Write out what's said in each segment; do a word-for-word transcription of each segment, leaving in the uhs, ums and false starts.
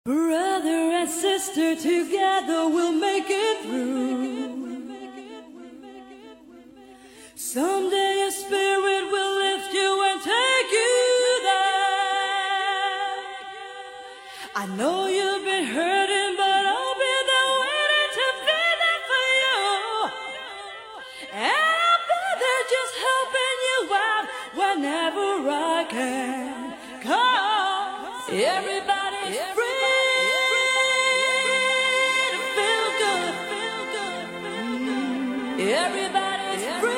Brother and sister, together we'll make it through. Someday your spirit will lift you and take you there. I know you've been hurting, but I'll be there waiting to be there for you. And I'll be there just helping you out whenever I can. 'Cause everybody's free. Everybody's free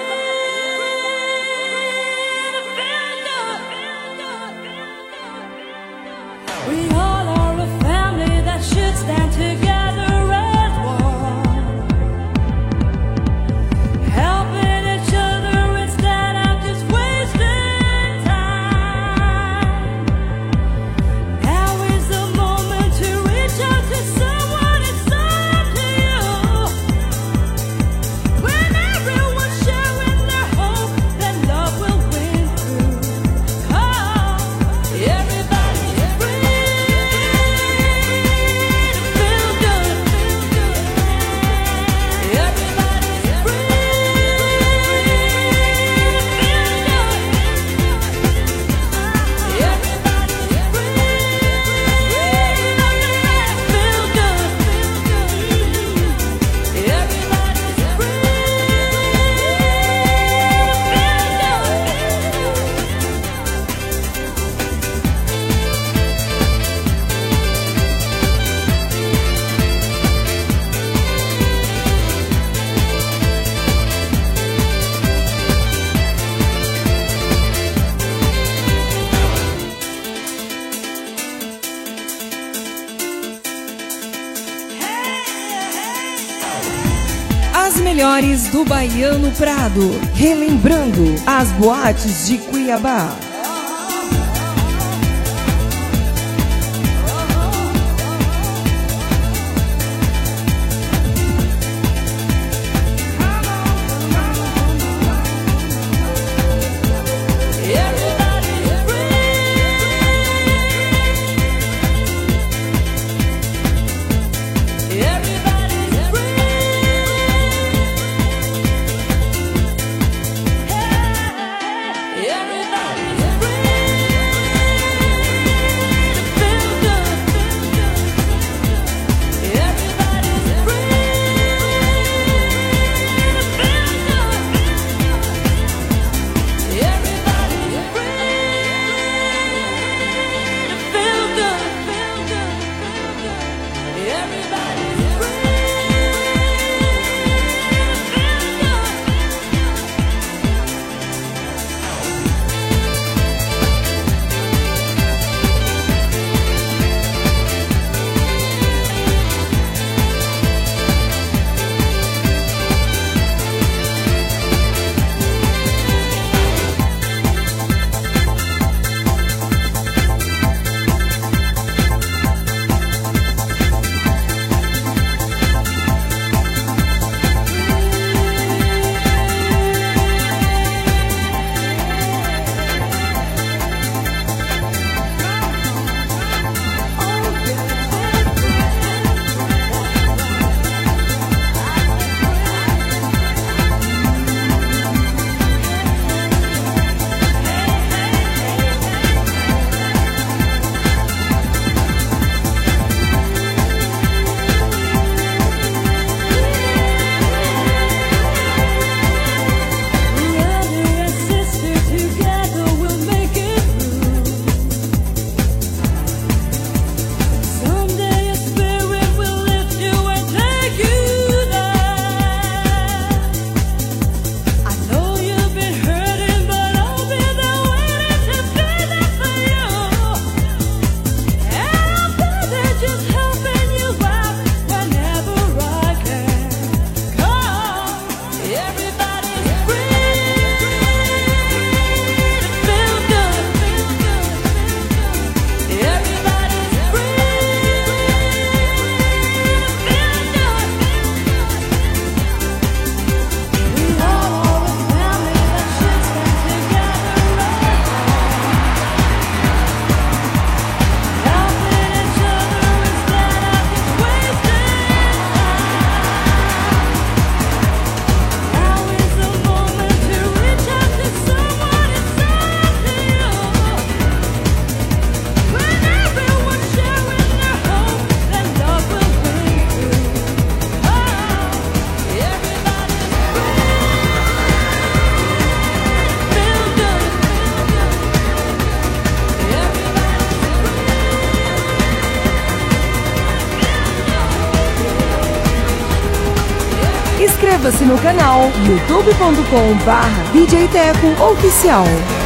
to feel good. We all are a family that should stand together as one, helping each other instead of just wasting time. Now is the moment to reach out to someone. It's up to you. When everyone's sharing their hope, then love will win through. 'Cause everybody's free to feel good. Everybody's free to feel good. Everybody's free to feel good. Everybody's free. As melhores do Baiano Prado, relembrando as boates de Cuiabá. Everybody's free. Everybody's free. Everybody's Inscreva-se no canal youtube ponto com barra D J Teco Oficial.